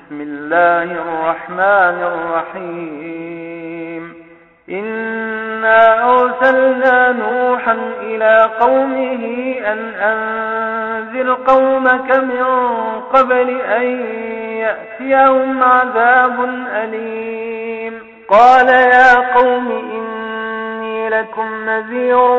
بسم الله الرحمن الرحيم إنا أرسلنا نوحا إلى قومه أن أنذر قومك من قبل أن يأتيهم عذاب أليم قال يا قوم إني لكم نذير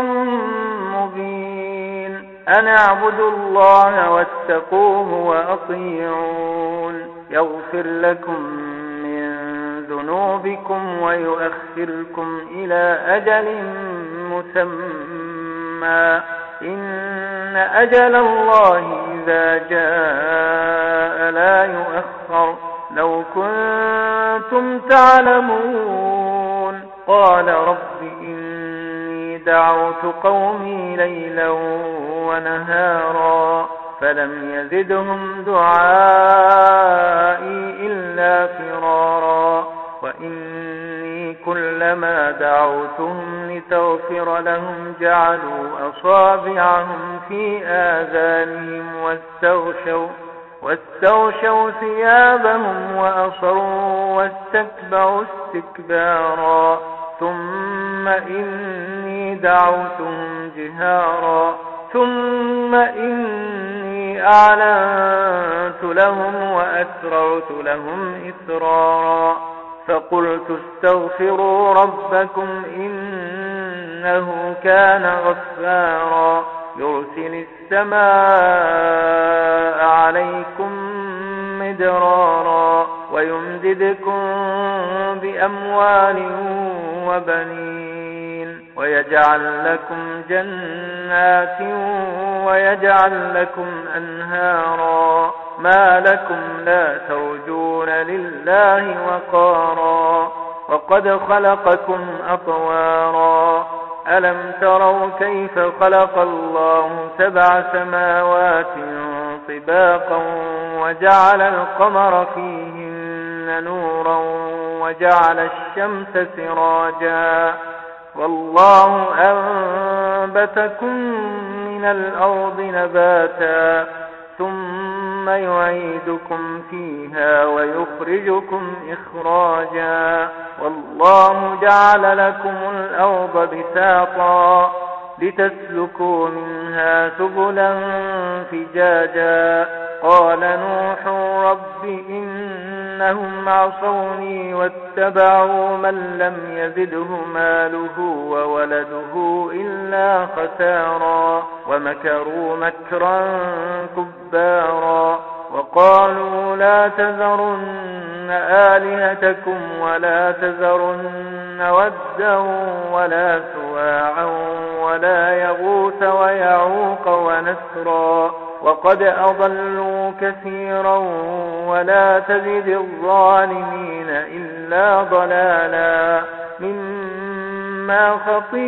مبين أن اعبدوا الله واتقوه وأطيعون يغفر لكم من ذنوبكم ويؤخركم إلى أجل مسمى إن أجل الله إذا جاء لا يؤخر لو كنتم تعلمون قال رب إني دعوت قومي ليلا ونهارا فلم يزدهم دعائي إلا فرارا وإني كلما دعوتهم لتغفر لهم جعلوا أصابعهم في آذانهم واستغشوا ثيابهم وأصروا واستكبروا استكبارا ثم إني دعوتهم جهارا ثم إني أعلنت لهم وأسرعت لهم إسرارا فقلت استغفروا ربكم إنه كان غفارا يرسل السماء عليكم مدرارا ويمددكم بأموال وبنين ويجعل لكم جنات ويجعل لكم أنهارا ما لكم لا ترجون لله وقارا وقد خلقكم أطوارا ألم تروا كيف خلق الله 7 سماوات طباقا وجعل القمر فيهن نورا وجعل الشمس سراجا والله أنبتكم من الأرض نباتا ثم يعيدكم فيها ويخرجكم إخراجا والله جعل لكم الأرض بساطا لتسلكوا منها سبلا فجاجا قال نوح رب إنهم عصوني واتبعوا من لم يزده ماله وولده إلا خسارا ومكروا مكرا كبارا وقالوا لا تذرن آلهتكم ولا تذرن ودا ولا سواعا ولا يغوث ويعوق ونسرا وقد أضلوا كثيرا ولا تزد الظالمين إلا ضلالا مما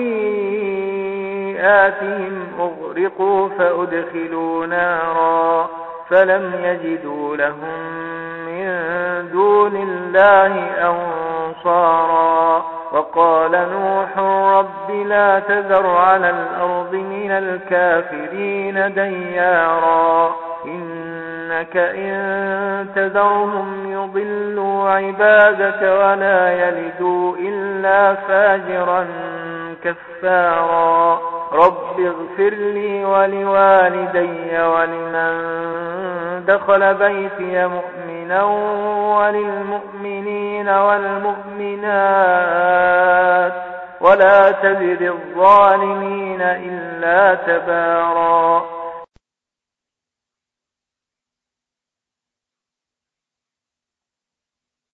خطيئاتهم أغرقوا فأدخلوا نارا فلم يجدوا لهم من دون الله أنصارا وقال نوح رب لا تذر على الأرض من الكافرين ديارا إنك إن تذرهم يضلوا عبادك ولا يلدوا إلا فاجرا كفارا رب اغفر لي ولوالدي ولمن دخل بيتي مؤمنا وللمؤمنين والمؤمنات ولا تزد الظالمين إلا تبارا